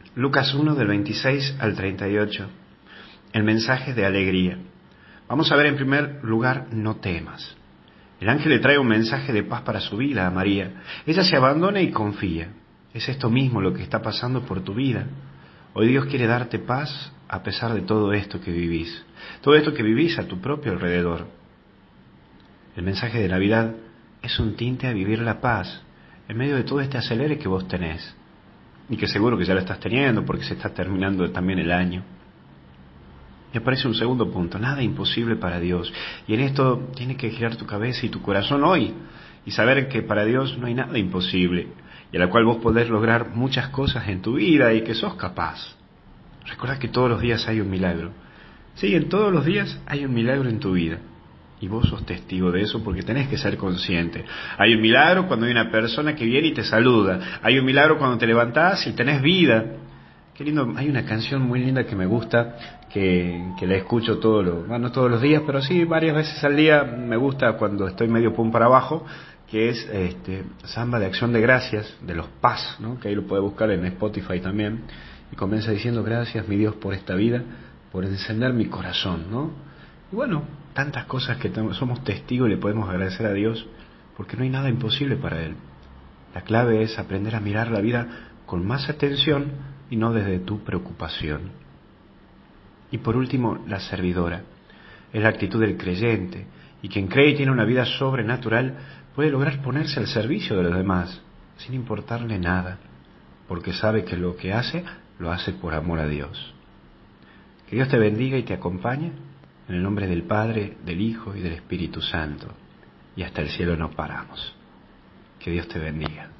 Lucas 1 del 26 al 38. El mensaje de alegría. Vamos a ver en primer lugar, no temas. El ángel le trae un mensaje de paz para su vida a María. Ella se abandona y confía. Es esto mismo lo que está pasando por tu vida. Hoy Dios quiere darte paz a pesar de todo esto que vivís. Todo esto que vivís a tu propio alrededor. El mensaje de Navidad es un tinte a vivir la paz en medio de todo este acelere que vos tenés. Y que seguro que ya lo estás teniendo porque se está terminando también el año. Y aparece un segundo punto, nada imposible para Dios. Y en esto tiene que girar tu cabeza y tu corazón hoy y saber que para Dios no hay nada imposible y a la cual vos podés lograr muchas cosas en tu vida y que sos capaz. Recuerda que todos los días hay un milagro. Sí, en todos los días hay un milagro en tu vida. Y vos sos testigo de eso porque tenés que ser consciente. Hay un milagro cuando hay una persona que viene y te saluda. Hay un milagro cuando te levantás y tenés vida. Qué lindo, hay una canción muy linda que me gusta, que la escucho no todos los días, pero sí varias veces al día. Me gusta cuando estoy medio pum para abajo, que es Samba de Acción de Gracias, de los Paz, ¿no? Que ahí lo puede buscar en Spotify también. Y comienza diciendo, gracias mi Dios por esta vida, por encender mi corazón, ¿no? Y bueno, tantas cosas que somos testigos y le podemos agradecer a Dios, porque no hay nada imposible para Él. La clave es aprender a mirar la vida con más atención y no desde tu preocupación. Y por último, la servidora. Es la actitud del creyente, y quien cree y tiene una vida sobrenatural puede lograr ponerse al servicio de los demás, sin importarle nada, porque sabe que lo que hace, lo hace por amor a Dios. Que Dios te bendiga y te acompañe, en el nombre del Padre, del Hijo y del Espíritu Santo. Y hasta el cielo no paramos. Que Dios te bendiga.